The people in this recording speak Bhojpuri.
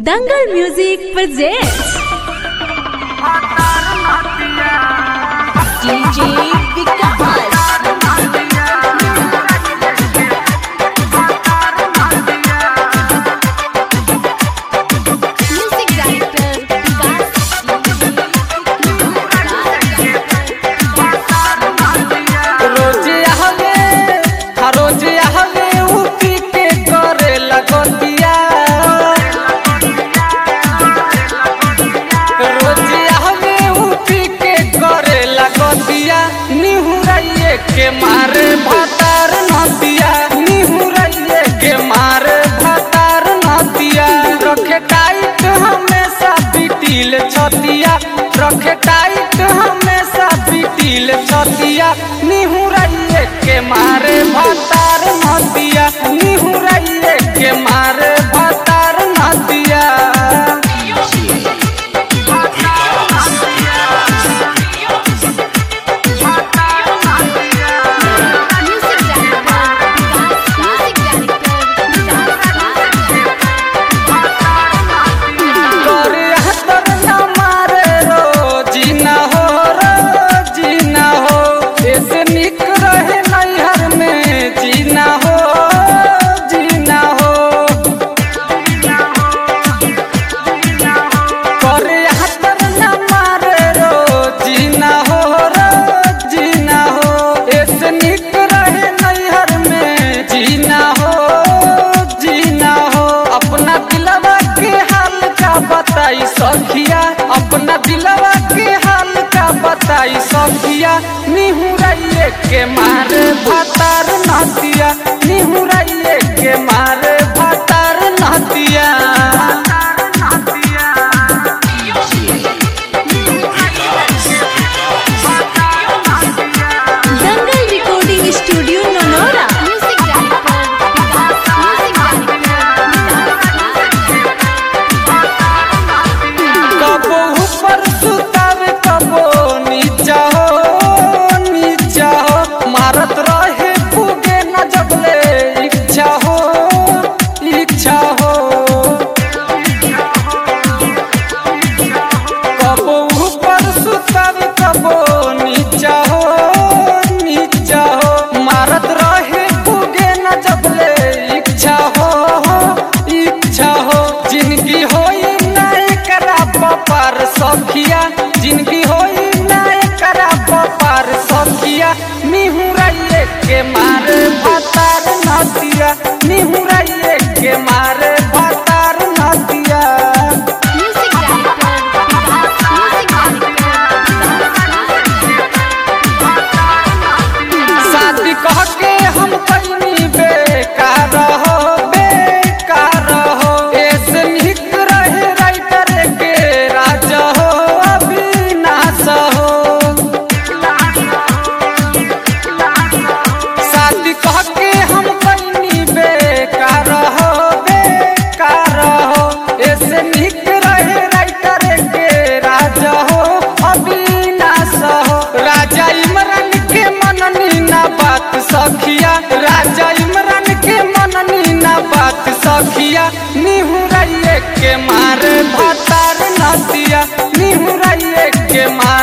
दंगल म्यूजिक प्रेजेंट्स डीजे विकास। के मारे भातार नदिया निहुरइए के मारे भातार नदिया रखे टाइट हमेशा पिटील छतिया रखे टाइट हमेशा पिटील छतिया निहुरइए के मारे भातार नदिया निहुरइए के मारे भातार नदिया सखिया अपना दिलवा के हाल का बताई सखिया निहुरइए के मारे भातार नदिया निहुरइए के मारे भातार नदिया दंगल रिकॉर्डिंग स्टूडियो ननौरा। सखिया जिंदगी होई ना एकरा पार सखिया निहुरइए के मारे भातार नदिया निहुरइए के मारे भातार नदिया शादी कह के हम कहीं बेकार हो बेकार हो ऐसे निक रहे राइटर के सखिया राजा इमरान के मननी ना बात सखिया निहुरइए के मारे भातार नदिया निहुरइए के मारे